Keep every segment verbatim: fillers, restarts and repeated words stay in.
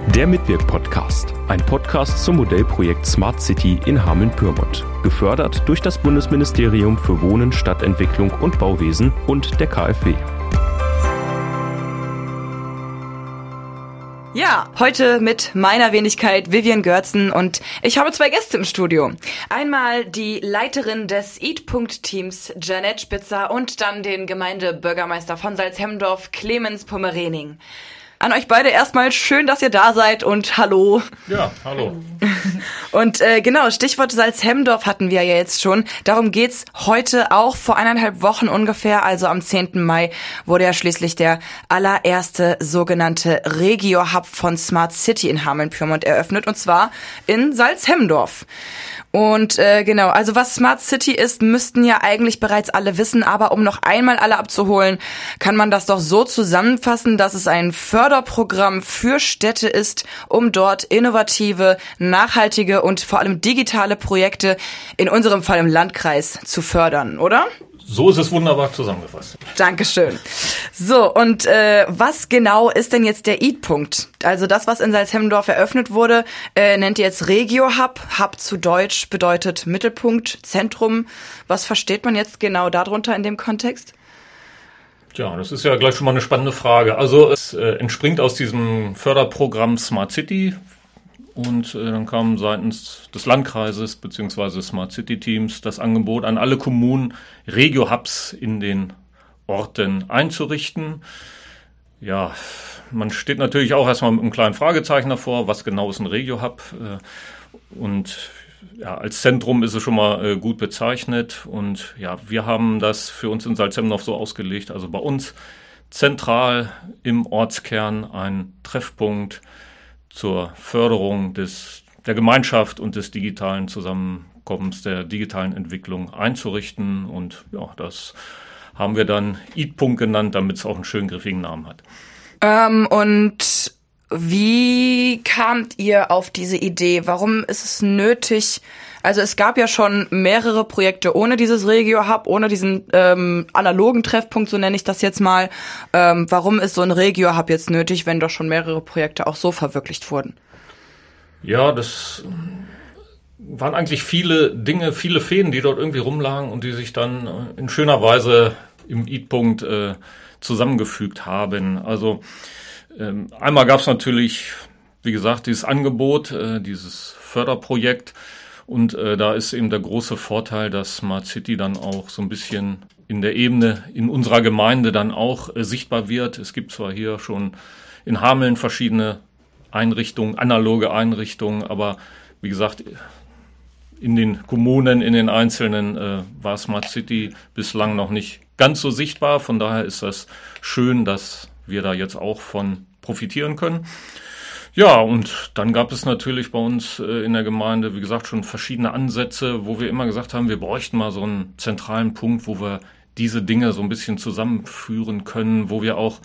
Der Mitwirk-Podcast, ein Podcast zum Modellprojekt Smart City in Hameln-Pyrmont, gefördert durch das Bundesministerium für Wohnen, Stadtentwicklung und Bauwesen und der KfW. Ja, heute mit meiner Wenigkeit Vivian Görzen und ich habe zwei Gäste im Studio. Einmal die Leiterin des Eat-Punkt-Teams Janette Spitzer und dann den Gemeindebürgermeister von Salzhemdorf Clemens Pomerening. An euch beide erstmal schön, dass ihr da seid und hallo. Ja, hallo. Und äh, genau, Stichwort Salzhemdorf hatten wir ja jetzt schon. Darum geht's heute auch. Vor eineinhalb Wochen ungefähr, also am zehnten Mai, wurde ja schließlich der allererste sogenannte Regio-Hub von Smart City in Hameln-Pyrmont eröffnet, und zwar in Salzhemdorf. Und äh, genau, also was Smart City ist, müssten ja eigentlich bereits alle wissen, aber um noch einmal alle abzuholen, kann man das doch so zusammenfassen, dass es ein Förderprogramm für Städte ist, um dort innovative, nachhaltige und vor allem digitale Projekte, in unserem Fall im Landkreis, zu fördern, oder? So ist es wunderbar zusammengefasst. Dankeschön. So, und äh, was genau ist denn jetzt der Eat-Punkt? Also das, was in Salzhemdorf eröffnet wurde, äh, nennt ihr jetzt Regio-Hub. Hub zu Deutsch bedeutet Mittelpunkt, Zentrum. Was versteht man jetzt genau darunter in dem Kontext? Ja, das ist ja gleich schon mal eine spannende Frage. Also es äh, entspringt aus diesem Förderprogramm Smart City. Und äh, dann kam seitens des Landkreises bzw. Smart City Teams das Angebot an alle Kommunen, Regio-Hubs in den Orten einzurichten. Ja, man steht natürlich auch erstmal mit einem kleinen Fragezeichen davor, was genau ist ein Regio-Hub? Äh, und ja, als Zentrum ist es schon mal äh, gut bezeichnet. Und ja, wir haben das für uns in Salzhemdorf so ausgelegt, also bei uns zentral im Ortskern ein Treffpunkt zur Förderung des, der Gemeinschaft und des digitalen Zusammenkommens, der digitalen Entwicklung einzurichten. Und ja, das haben wir dann Eat-Punkt genannt, damit es auch einen schön griffigen Namen hat. Ähm, und wie kamt ihr auf diese Idee? Warum ist es nötig? Also es gab ja schon mehrere Projekte ohne dieses Regio-Hub, ohne diesen ähm, analogen Treffpunkt, so nenne ich das jetzt mal. Ähm, warum ist so ein Regio-Hub jetzt nötig, wenn doch schon mehrere Projekte auch so verwirklicht wurden? Ja, das waren eigentlich viele Dinge, viele Fäden, die dort irgendwie rumlagen und die sich dann in schöner Weise im Eat-Punkt äh, zusammengefügt haben. Also ähm, einmal gab es natürlich, wie gesagt, dieses Angebot, äh, dieses Förderprojekt. Und äh, da ist eben der große Vorteil, dass Smart City dann auch so ein bisschen in der Ebene in unserer Gemeinde dann auch äh, sichtbar wird. Es gibt zwar hier schon in Hameln verschiedene Einrichtungen, analoge Einrichtungen, aber wie gesagt, in den Kommunen, in den Einzelnen äh, war Smart City bislang noch nicht ganz so sichtbar. Von daher ist das schön, dass wir da jetzt auch von profitieren können. Ja, und dann gab es natürlich bei uns äh, in der Gemeinde, wie gesagt, schon verschiedene Ansätze, wo wir immer gesagt haben, wir bräuchten mal so einen zentralen Punkt, wo wir diese Dinge so ein bisschen zusammenführen können, wo wir auch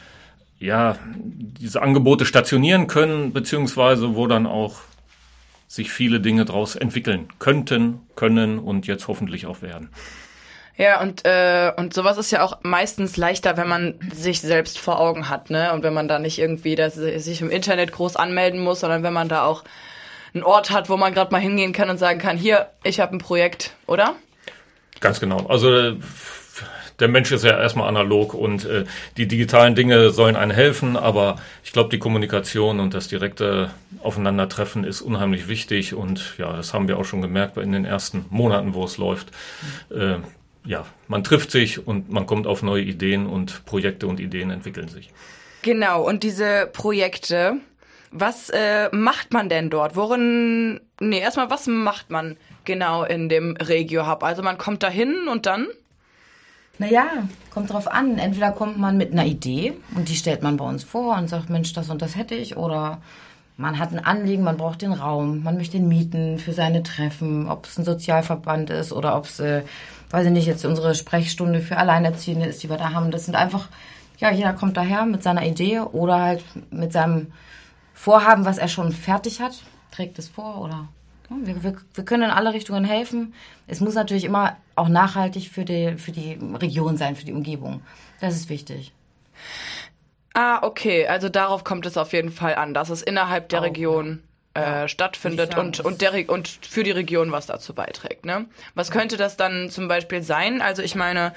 ja diese Angebote stationieren können, beziehungsweise wo dann auch sich viele Dinge daraus entwickeln könnten, können und jetzt hoffentlich auch werden. Ja, und äh, und sowas ist ja auch meistens leichter, wenn man sich selbst vor Augen hat, ne? Und wenn man da nicht irgendwie das, sich im Internet groß anmelden muss, sondern wenn man da auch einen Ort hat, wo man gerade mal hingehen kann und sagen kann, hier, ich habe ein Projekt, oder? Ganz genau. Also der Mensch ist ja erstmal analog und äh, die digitalen Dinge sollen einem helfen, aber ich glaube, die Kommunikation und das direkte Aufeinandertreffen ist unheimlich wichtig und ja, das haben wir auch schon gemerkt in den ersten Monaten, wo es läuft. Äh, Ja, man trifft sich und man kommt auf neue Ideen und Projekte und Ideen entwickeln sich. Genau, und diese Projekte, was äh, macht man denn dort? Worin, nee, erstmal, was macht man genau in dem Regio-Hub? Also man kommt da hin und dann? Naja, kommt drauf an. Entweder kommt man mit einer Idee und die stellt man bei uns vor und sagt, Mensch, das und das hätte ich. Oder man hat ein Anliegen, man braucht den Raum, man möchte ihn mieten für seine Treffen, ob es ein Sozialverband ist oder ob es, äh, weiß ich nicht, jetzt unsere Sprechstunde für Alleinerziehende ist, die wir da haben. Das sind einfach, ja, jeder kommt daher mit seiner Idee oder halt mit seinem Vorhaben, was er schon fertig hat, trägt es vor oder ja, wir, wir, wir können in alle Richtungen helfen. Es muss natürlich immer auch nachhaltig für die, für die Region sein, für die Umgebung. Das ist wichtig. Ah, okay. Also darauf kommt es auf jeden Fall an, dass es innerhalb der Auch, Region äh, ja. stattfindet sagen, und und, der, Re- und für die Region was dazu beiträgt. Ne? Was könnte das dann zum Beispiel sein? Also ich meine,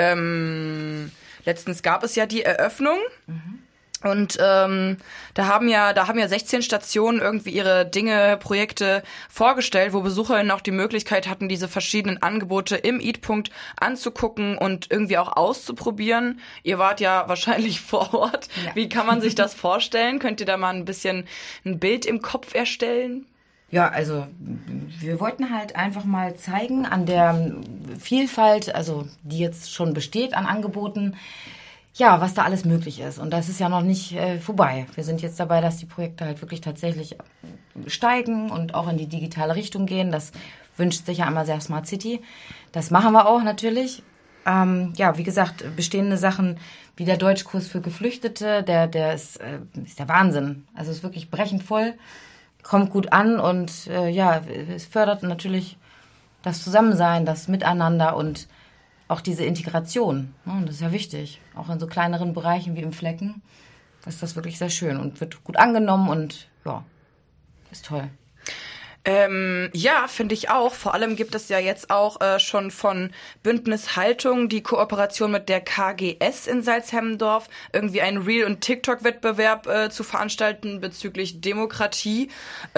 ähm, letztens gab es ja die Eröffnung. Mhm. Und ähm, da haben ja, da haben ja sechzehn Stationen irgendwie ihre Dinge, Projekte vorgestellt, wo BesucherInnen auch die Möglichkeit hatten, diese verschiedenen Angebote im Eatpunkt anzugucken und irgendwie auch auszuprobieren. Ihr wart ja wahrscheinlich vor Ort. Ja. Wie kann man sich das vorstellen? Könnt ihr da mal ein bisschen ein Bild im Kopf erstellen? Ja, also wir wollten halt einfach mal zeigen an der Vielfalt, also die jetzt schon besteht an Angeboten, ja, was da alles möglich ist. Und das ist ja noch nicht äh, vorbei. Wir sind jetzt dabei, dass die Projekte halt wirklich tatsächlich steigen und auch in die digitale Richtung gehen. Das wünscht sich ja einmal sehr Smart City. Das machen wir auch natürlich. Ähm, ja, wie gesagt, bestehende Sachen wie der Deutschkurs für Geflüchtete, der, der ist, äh, ist der Wahnsinn. Also ist wirklich brechend voll, kommt gut an und äh, ja, es fördert natürlich das Zusammensein, das Miteinander und auch diese Integration, ne, das ist ja wichtig. Auch in so kleineren Bereichen wie im Flecken ist das wirklich sehr schön und wird gut angenommen und ja, ist toll. Ähm, ja, finde ich auch. Vor allem gibt es ja jetzt auch äh, schon von Bündnis Haltung die Kooperation mit der K G S in Salzhemmendorf, irgendwie einen Reel- und TikTok-Wettbewerb äh, zu veranstalten bezüglich Demokratie.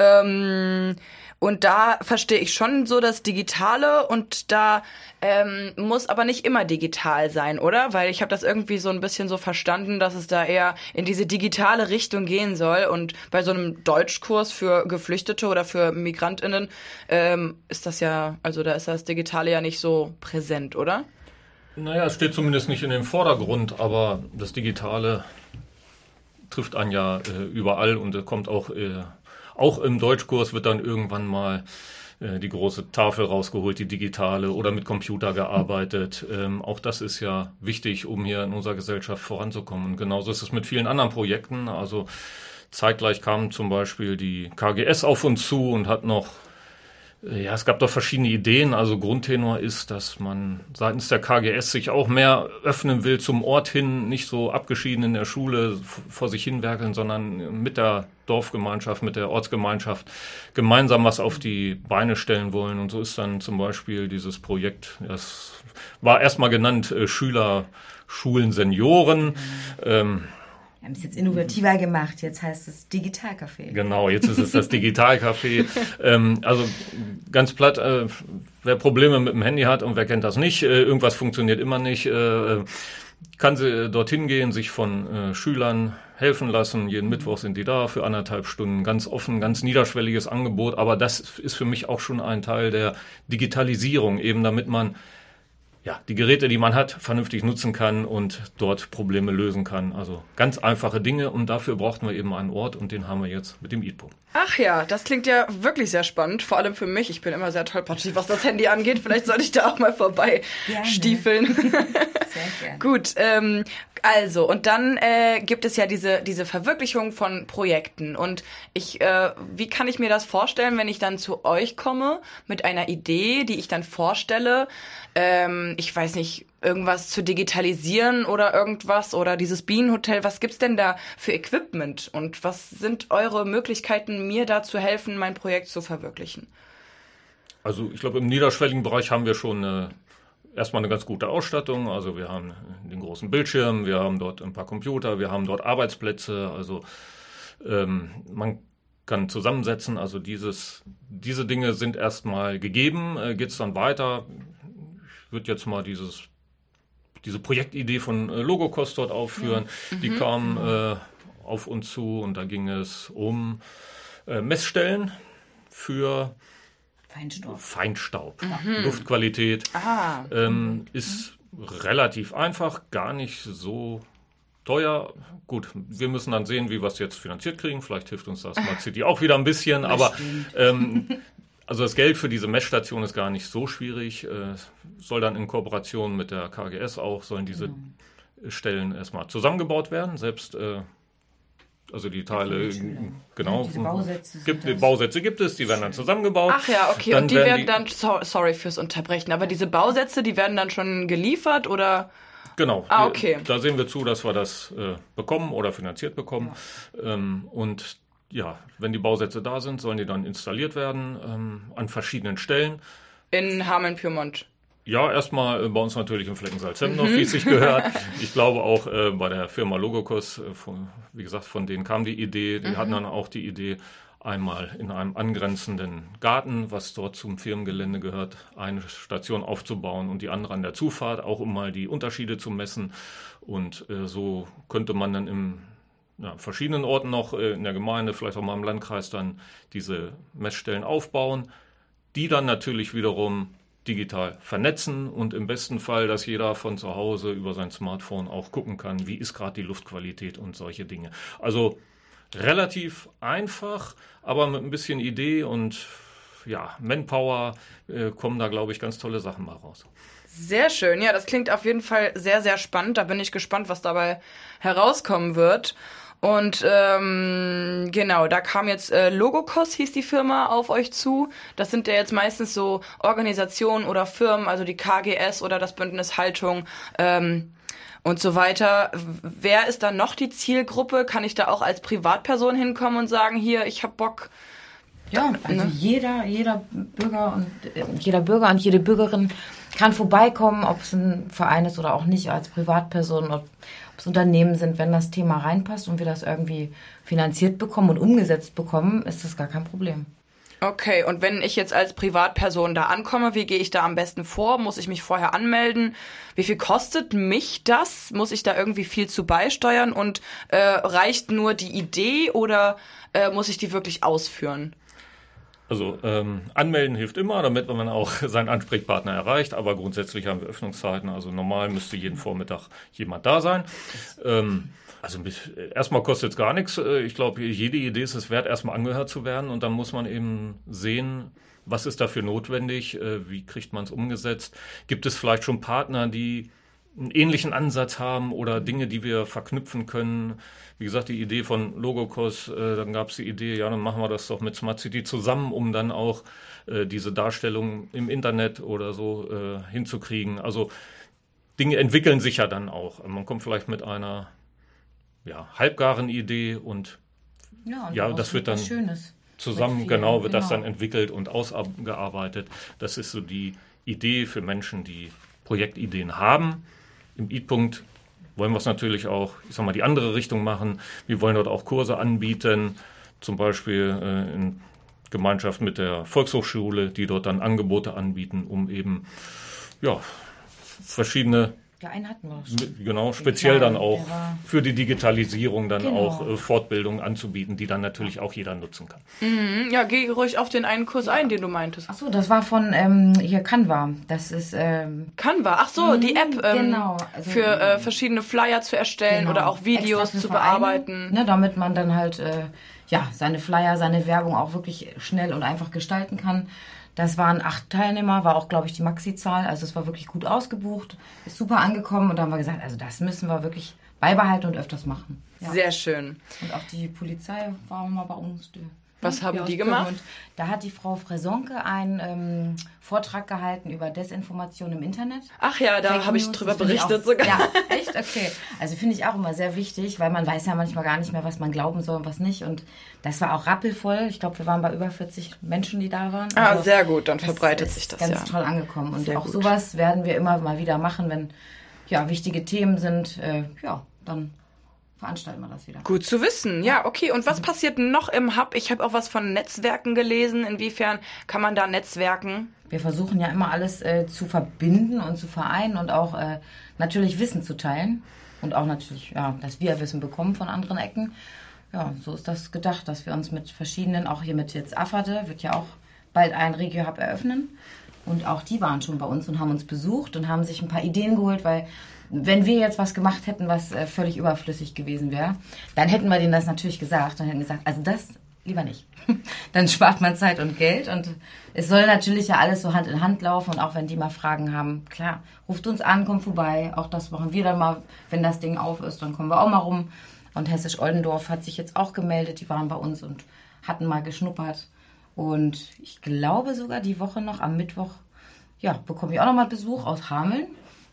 Ähm, Und da verstehe ich schon so das Digitale und da ähm, muss aber nicht immer digital sein, oder? Weil ich habe das irgendwie so ein bisschen so verstanden, dass es da eher in diese digitale Richtung gehen soll. Und bei so einem Deutschkurs für Geflüchtete oder für MigrantInnen ähm, ist das ja, also da ist das Digitale ja nicht so präsent, oder? Naja, es steht zumindest nicht in dem Vordergrund, aber das Digitale trifft einen ja äh, überall und äh, kommt auch... Äh, Auch im Deutschkurs wird dann irgendwann mal äh, die große Tafel rausgeholt, die digitale, oder mit Computer gearbeitet. Ähm, auch das ist ja wichtig, um hier in unserer Gesellschaft voranzukommen. Und genauso ist es mit vielen anderen Projekten. Also zeitgleich kam zum Beispiel die K G S auf uns zu und hat noch, äh, ja, es gab doch verschiedene Ideen. Also Grundtenor ist, dass man seitens der K G S sich auch mehr öffnen will zum Ort hin, nicht so abgeschieden in der Schule f- vor sich hinwerkeln, sondern mit der Dorfgemeinschaft, mit der Ortsgemeinschaft gemeinsam was auf die Beine stellen wollen. Und so ist dann zum Beispiel dieses Projekt, das war erstmal genannt äh, Schüler, Schulen, Senioren. Ähm, Wir haben es jetzt innovativer gemacht, jetzt heißt es Digitalcafé. Genau, jetzt ist es das Digitalcafé. ähm, also ganz platt, äh, wer Probleme mit dem Handy hat und wer kennt das nicht, äh, irgendwas funktioniert immer nicht, äh, kann sie dorthin gehen, sich von äh, Schülern helfen lassen. Jeden Mittwoch sind die da für anderthalb Stunden, ganz offen, ganz niederschwelliges Angebot. Aber das ist für mich auch schon ein Teil der Digitalisierung, eben damit man ja, die Geräte, die man hat, vernünftig nutzen kann und dort Probleme lösen kann. Also ganz einfache Dinge und dafür brauchten wir eben einen Ort und den haben wir jetzt mit dem Eatpunkt. Ach ja, das klingt ja wirklich sehr spannend, vor allem für mich. Ich bin immer sehr tollpatschig, was das Handy angeht. Vielleicht sollte ich da auch mal vorbei Gerne. stiefeln. Sehr gerne. Gut, ähm, also und dann äh, gibt es ja diese diese Verwirklichung von Projekten und ich, äh, wie kann ich mir das vorstellen, wenn ich dann zu euch komme mit einer Idee, die ich dann vorstelle, ähm, ich weiß nicht, irgendwas zu digitalisieren oder irgendwas oder dieses Bienenhotel, was gibt's denn da für Equipment und was sind eure Möglichkeiten, mir da zu helfen, mein Projekt zu verwirklichen? Also ich glaube, im niederschwelligen Bereich haben wir schon äh, erstmal eine ganz gute Ausstattung. Also wir haben den großen Bildschirm, wir haben dort ein paar Computer, wir haben dort Arbeitsplätze. Also ähm, man kann zusammensetzen. Also dieses, diese Dinge sind erstmal gegeben. Äh, geht's dann weiter? Ich würde jetzt mal dieses diese Projektidee von äh, Logokos dort aufführen. Ja. Die mhm. kam äh, auf uns zu und da ging es um äh, Messstellen für Feinstaub. Feinstaub. Mhm. Luftqualität Ah. ähm, mhm. ist relativ einfach, gar nicht so teuer. Gut, wir müssen dann sehen, wie wir es jetzt finanziert kriegen. Vielleicht hilft uns das Smart City auch wieder ein bisschen, Das aber stimmt. ähm, also das Geld für diese Messstation ist gar nicht so schwierig. Äh, soll dann in Kooperation mit der K G S auch, sollen diese mhm. Stellen erstmal zusammengebaut werden. Selbst, äh, also die Teile, Ja, genau. diese Bausätze Gibt, sind das. Bausätze gibt es, die werden dann zusammengebaut. Ach ja, okay. Dann und die werden werden die- dann, so, sorry fürs Unterbrechen, aber diese Bausätze, die werden dann schon geliefert oder Genau. Ah, okay. Wir, da sehen wir zu, dass wir das äh, bekommen oder finanziert bekommen. Ja. Ähm, und ja, wenn die Bausätze da sind, sollen die dann installiert werden ähm, an verschiedenen Stellen. In Hameln-Pyrmont. Ja, erstmal äh, bei uns natürlich im Fleckensalz-Hemdorf, mhm. wie es sich gehört. Ich glaube auch äh, bei der Firma Logokos, äh, von, wie gesagt, von denen kam die Idee. Die mhm. hatten dann auch die Idee, einmal in einem angrenzenden Garten, was dort zum Firmengelände gehört, eine Station aufzubauen und die andere an der Zufahrt, auch um mal die Unterschiede zu messen. Und äh, so könnte man dann in ja, verschiedenen Orten noch äh, in der Gemeinde, vielleicht auch mal im Landkreis, dann diese Messstellen aufbauen, die dann natürlich wiederum digital vernetzen und im besten Fall, dass jeder von zu Hause über sein Smartphone auch gucken kann, wie ist gerade die Luftqualität und solche Dinge. Also relativ einfach, aber mit ein bisschen Idee und ja, Manpower äh, kommen da, glaube ich, ganz tolle Sachen mal raus. Sehr schön. Ja, das klingt auf jeden Fall sehr, sehr spannend. Da bin ich gespannt, was dabei herauskommen wird. Und ähm, genau, da kam jetzt äh, Logokos, hieß die Firma, auf euch zu. Das sind ja jetzt meistens so Organisationen oder Firmen, also die K G S oder das Bündnis Haltung, ähm, und so weiter. Wer ist dann noch die Zielgruppe? Kann ich da auch als Privatperson hinkommen und sagen, hier, ich hab Bock? Ja, also ne? jeder, jeder Bürger und äh, jeder Bürger und jede Bürgerin kann vorbeikommen, ob es ein Verein ist oder auch nicht, als Privatperson, ob es Unternehmen sind. Wenn das Thema reinpasst und wir das irgendwie finanziert bekommen und umgesetzt bekommen, ist das gar kein Problem. Okay, und wenn ich jetzt als Privatperson da ankomme, wie gehe ich da am besten vor? Muss ich mich vorher anmelden? Wie viel kostet mich das? Muss ich da irgendwie viel zu beisteuern? Und äh, reicht nur die Idee oder äh, muss ich die wirklich ausführen? Also ähm, anmelden hilft immer, damit man auch seinen Ansprechpartner erreicht. Aber grundsätzlich haben wir Öffnungszeiten. Also normal müsste jeden Vormittag jemand da sein. Ähm, Also mit, erstmal kostet es gar nichts. Ich glaube, jede Idee ist es wert, erstmal angehört zu werden. Und dann muss man eben sehen, was ist dafür notwendig, wie kriegt man es umgesetzt. Gibt es vielleicht schon Partner, die einen ähnlichen Ansatz haben oder Dinge, die wir verknüpfen können. Wie gesagt, die Idee von Logokos, äh, dann gab es die Idee, ja, dann machen wir das doch mit Smart City zusammen, um dann auch äh, diese Darstellung im Internet oder so äh, hinzukriegen. Also Dinge entwickeln sich ja dann auch. Man kommt vielleicht mit einer ja, halbgaren Idee und ja, und ja das wird dann Schönes zusammen, vielen, genau, wird genau. das dann entwickelt und ausgearbeitet. Das ist so die Idee für Menschen, die Projektideen haben. Im I-Punkt wollen wir es natürlich auch, ich sag mal, die andere Richtung machen. Wir wollen dort auch Kurse anbieten, zum Beispiel äh, in Gemeinschaft mit der Volkshochschule, die dort dann Angebote anbieten, um eben ja, verschiedene Ja, einen hatten wir schon. Genau, speziell dann auch für die Digitalisierung dann genau. auch äh, Fortbildungen anzubieten, die dann natürlich auch jeder nutzen kann. Mhm, ja, geh ruhig auf den einen Kurs ein, den du meintest. Ach so, das war von ähm, hier Canva. Das ist ähm, Canva. Ach so, die App ähm, genau. Also, für äh, verschiedene Flyer zu erstellen genau. oder auch Videos zu bearbeiten. Ne, damit man dann halt äh, ja seine Flyer, seine Werbung auch wirklich schnell und einfach gestalten kann. Das waren acht Teilnehmer, war auch, glaube ich, die Maxi-Zahl. Also es war wirklich gut ausgebucht, ist super angekommen. Und dann haben wir gesagt, also das müssen wir wirklich beibehalten und öfters machen. Ja. Sehr schön. Und auch die Polizei war mal bei uns. Die, Was haben die gemacht? Und da hat die Frau Fresonke einen ähm, Vortrag gehalten über Desinformation im Internet. Ach ja, da habe ich drüber berichtet auch, sogar. Ja, echt? Okay. Also finde ich auch immer sehr wichtig, weil man weiß ja manchmal gar nicht mehr, was man glauben soll und was nicht. Und das war auch rappelvoll. Ich glaube, wir waren bei über vierzig Menschen, die da waren. Also ah, sehr gut. Dann verbreitet sich das ganz ja. Ganz toll angekommen. Und sehr auch gut. sowas werden wir immer mal wieder machen, wenn ja wichtige Themen sind. Äh, ja, dann veranstalten wir das wieder. Gut zu wissen, ja, okay. Und was passiert noch im Hub? Ich habe auch was von Netzwerken gelesen. Inwiefern kann man da netzwerken? Wir versuchen ja immer alles äh, zu verbinden und zu vereinen und auch äh, natürlich Wissen zu teilen. Und auch natürlich, ja, dass wir Wissen bekommen von anderen Ecken. Ja, so ist das gedacht, dass wir uns mit verschiedenen, auch hier mit jetzt Afferde, wird ja auch bald ein Regio-Hub eröffnen. Und auch die waren schon bei uns und haben uns besucht und haben sich ein paar Ideen geholt, weil wenn wir jetzt was gemacht hätten, was äh, völlig überflüssig gewesen wäre, dann hätten wir denen das natürlich gesagt. Dann hätten wir gesagt, also das lieber nicht. Dann spart man Zeit und Geld und es soll natürlich ja alles so Hand in Hand laufen und auch wenn die mal Fragen haben, klar, ruft uns an, kommt vorbei. Auch das machen wir dann mal, wenn das Ding auf ist, dann kommen wir auch mal rum. Und Hessisch-Oldendorf hat sich jetzt auch gemeldet, die waren bei uns und hatten mal geschnuppert. Und ich glaube sogar die Woche noch, am Mittwoch, ja, bekomme ich auch nochmal Besuch aus Hameln.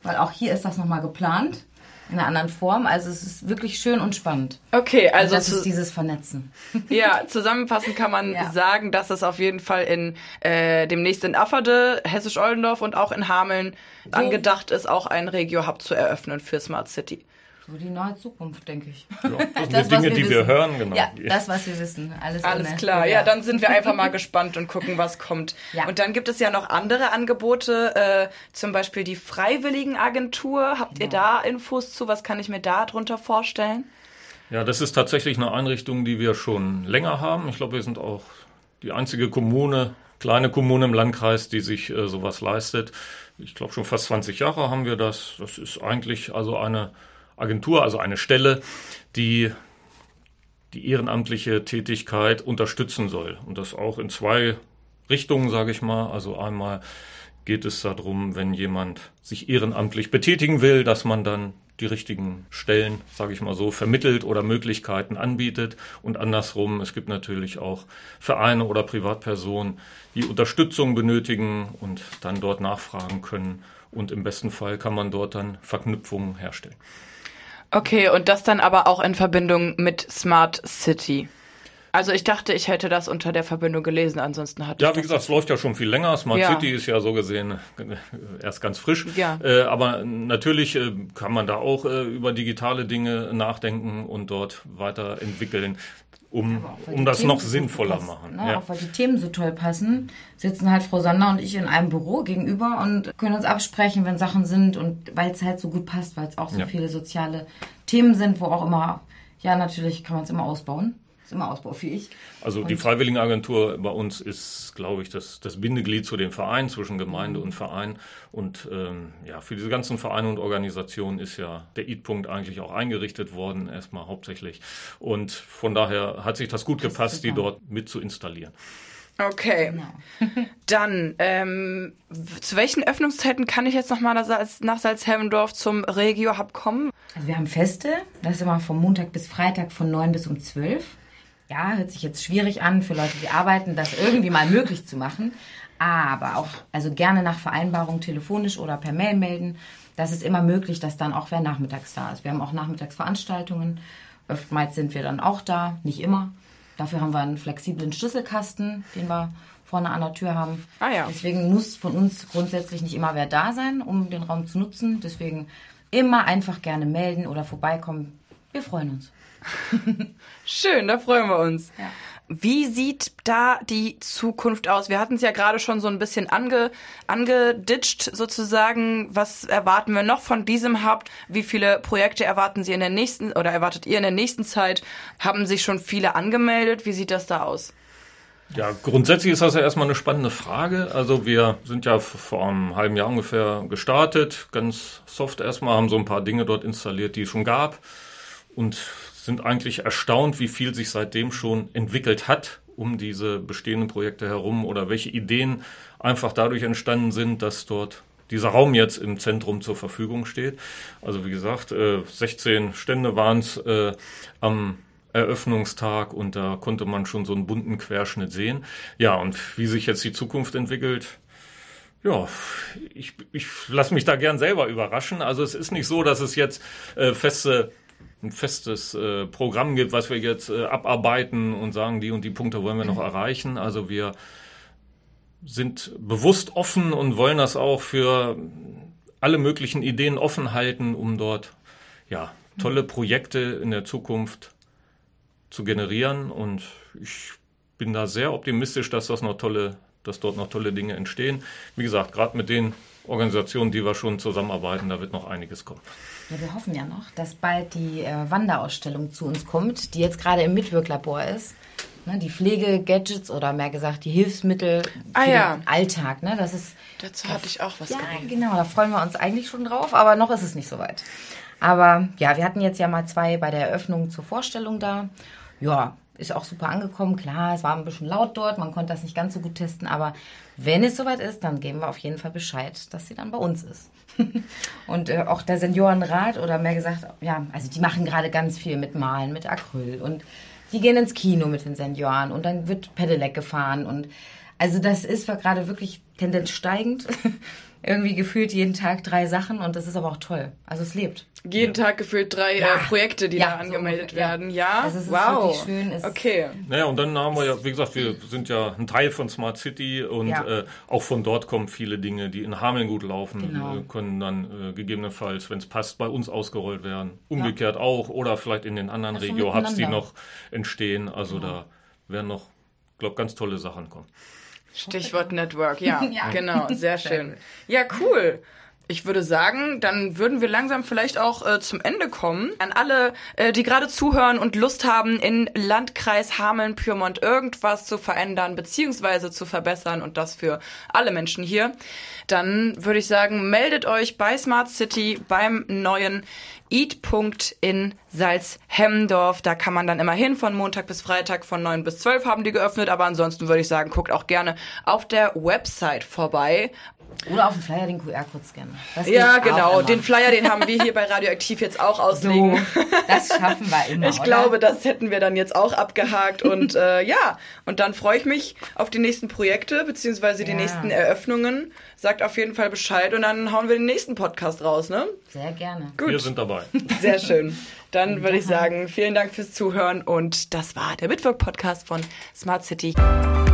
weil auch hier ist das nochmal geplant. In einer anderen Form. Also es ist wirklich schön und spannend. Okay, also... Und das ist dieses Vernetzen. Ja, zusammenfassend kann man ja. sagen, dass es auf jeden Fall in äh, demnächst in Afferde, Hessisch-Oldendorf und auch in Hameln so angedacht ist, auch ein Regio-Hub zu eröffnen für Smart City. So die nahe Zukunft, denke ich. Ja, das sind die Dinge, wir die wir hören. Genau. Ja, das, was wir wissen. Alles, Alles klar, ja, dann sind wir einfach mal gespannt und gucken, was kommt. Ja. Und dann gibt es ja noch andere Angebote, äh, zum Beispiel die Freiwilligenagentur. Habt ihr ja. da Infos zu? Was kann ich mir da drunter vorstellen? Ja, das ist tatsächlich eine Einrichtung, die wir schon länger haben. Ich glaube, wir sind auch die einzige Kommune, kleine Kommune im Landkreis, die sich äh, sowas leistet. Ich glaube, schon fast zwanzig Jahre haben wir das. Das ist eigentlich also eine Agentur, also eine Stelle, die die ehrenamtliche Tätigkeit unterstützen soll. Und das auch in zwei Richtungen, sage ich mal. Also einmal geht es darum, wenn jemand sich ehrenamtlich betätigen will, dass man dann die richtigen Stellen, sage ich mal so, vermittelt oder Möglichkeiten anbietet. Und andersrum, es gibt natürlich auch Vereine oder Privatpersonen, die Unterstützung benötigen und dann dort nachfragen können. Und im besten Fall kann man dort dann Verknüpfungen herstellen. Okay, und das dann aber auch in Verbindung mit Smart City. Also ich dachte, ich hätte das unter der Verbindung gelesen, ansonsten hatte Ja, ich wie gesagt, es läuft ja schon viel länger. Smart ja. City ist ja so gesehen erst ganz frisch. Ja. Äh, aber natürlich äh, kann man da auch äh, über digitale Dinge nachdenken und dort weiterentwickeln, um, um das Themen noch sinnvoller so machen. Ne? Ja. Auch weil die Themen so toll passen, sitzen halt Frau Sander und ich in einem Büro gegenüber und können uns absprechen, wenn Sachen sind und weil es halt so gut passt, weil es auch so ja. viele soziale Themen sind, wo auch immer, ja natürlich kann man es immer ausbauen. Ist immer ausbaufähig. Also und die Freiwilligenagentur bei uns ist, glaube ich, das, das Bindeglied zu den Vereinen, zwischen Gemeinde und Verein. Und ähm, ja, für diese ganzen Vereine und Organisationen ist ja der I T-Punkt eigentlich auch eingerichtet worden, erstmal hauptsächlich. Und von daher hat sich das gut das gepasst, die dort mit zu installieren. Okay, genau. Dann, ähm, zu welchen Öffnungszeiten kann ich jetzt nochmal nach Salzhemmendorf zum Regio-Hub kommen? Also wir haben Feste, das ist immer vom Montag bis Freitag von neun bis um zwölf. Ja, hört sich jetzt schwierig an für Leute, die arbeiten, das irgendwie mal möglich zu machen. Aber auch, also gerne nach Vereinbarung telefonisch oder per Mail melden. Das ist immer möglich, dass dann auch wer nachmittags da ist. Wir haben auch Nachmittagsveranstaltungen. Oftmals sind wir dann auch da, nicht immer. Dafür haben wir einen flexiblen Schlüsselkasten, den wir vorne an der Tür haben. Ah ja. Deswegen muss von uns grundsätzlich nicht immer wer da sein, um den Raum zu nutzen. Deswegen immer einfach gerne melden oder vorbeikommen. Wir freuen uns. Schön, da freuen wir uns. Ja. Wie sieht da die Zukunft aus? Wir hatten es ja gerade schon so ein bisschen ange, angeditscht sozusagen. Was erwarten wir noch von diesem Hub? Wie viele Projekte erwarten Sie in der nächsten oder erwartet ihr in der nächsten Zeit? Haben sich schon viele angemeldet? Wie sieht das da aus? Ja, grundsätzlich ist das ja erstmal eine spannende Frage. Also wir sind ja vor einem halben Jahr ungefähr gestartet, ganz soft erstmal, haben so ein paar Dinge dort installiert, die es schon gab und sind eigentlich erstaunt, wie viel sich seitdem schon entwickelt hat um diese bestehenden Projekte herum oder welche Ideen einfach dadurch entstanden sind, dass dort dieser Raum jetzt im Zentrum zur Verfügung steht. Also wie gesagt, sechzehn Stände waren es äh, am Eröffnungstag und da konnte man schon so einen bunten Querschnitt sehen. Ja, und wie sich jetzt die Zukunft entwickelt, ja, ich, ich lasse mich da gern selber überraschen. Also es ist nicht so, dass es jetzt äh, feste ein festes äh, Programm gibt, was wir jetzt äh, abarbeiten und sagen, die und die Punkte wollen wir noch erreichen. Also wir sind bewusst offen und wollen das auch für alle möglichen Ideen offen halten, um dort ja tolle Projekte in der Zukunft zu generieren. Und ich bin da sehr optimistisch, dass das noch tolle, dass dort noch tolle Dinge entstehen. Wie gesagt, gerade mit den Organisationen, die wir schon zusammenarbeiten, da wird noch einiges kommen. Ja, wir hoffen ja noch, dass bald die äh, Wanderausstellung zu uns kommt, die jetzt gerade im Mitwirklabor ist. Ne, die Pflege-Gadgets oder mehr gesagt die Hilfsmittel für ah, ja. den Alltag. Ne, das ist, Dazu hatte ich auch was Ja, geredet. genau, da freuen wir uns eigentlich schon drauf, aber noch ist es nicht so weit. Aber ja, wir hatten jetzt ja mal zwei bei der Eröffnung zur Vorstellung da. Ja, ist auch super angekommen. Klar, es war ein bisschen laut dort, man konnte das nicht ganz so gut testen, aber wenn es soweit ist, dann geben wir auf jeden Fall Bescheid, dass sie dann bei uns ist. Und äh, auch der Seniorenrat oder mehr gesagt, ja, also die machen gerade ganz viel mit Malen, mit Acryl und die gehen ins Kino mit den Senioren und dann wird Pedelec gefahren und Also das ist gerade wirklich Tendenz steigend. Irgendwie gefühlt jeden Tag drei Sachen und das ist aber auch toll. Also es lebt. Jeden ja. Tag gefühlt drei ja. äh, Projekte, die ja, da angemeldet so, werden. Ja, also es wow. Ist wirklich schön. Es okay. Naja, und dann haben wir ja, wie gesagt, wir sind ja ein Teil von Smart City und ja. äh, auch von dort kommen viele Dinge, die in Hameln gut laufen, genau. äh, können dann äh, gegebenenfalls, wenn es passt, bei uns ausgerollt werden. Umgekehrt ja. auch oder vielleicht in den anderen also Regio-Hubs, die noch entstehen. Also ja. da werden noch, ich glaube, ganz tolle Sachen kommen. Stichwort Network, ja, ja. genau, sehr schön. Ja, cool. Ich würde sagen, dann würden wir langsam vielleicht auch äh, zum Ende kommen. An alle, äh, die gerade zuhören und Lust haben, in Landkreis Hameln-Pyrmont irgendwas zu verändern beziehungsweise zu verbessern und das für alle Menschen hier, dann würde ich sagen, meldet euch bei Smart City beim neuen Eat-Punkt in Salzhemmendorf. Da kann man dann immer hin, von Montag bis Freitag von neun bis zwölf haben die geöffnet, aber ansonsten würde ich sagen, guckt auch gerne auf der Website vorbei. Oder auf dem Flyer den Q R-Code scannen. Das ja, genau. Den Flyer, den haben wir hier bei Radioaktiv jetzt auch auslegen. So, das schaffen wir immer, Ich oder? glaube, das hätten wir dann jetzt auch abgehakt. Und äh, ja, und dann freue ich mich auf die nächsten Projekte, beziehungsweise die ja. nächsten Eröffnungen. Sagt auf jeden Fall Bescheid und dann hauen wir den nächsten Podcast raus, ne? Sehr gerne. Gut. Wir sind dabei. Sehr schön. Dann würde ich sagen, vielen Dank fürs Zuhören und das war der Mitwirk-Podcast von Smart City.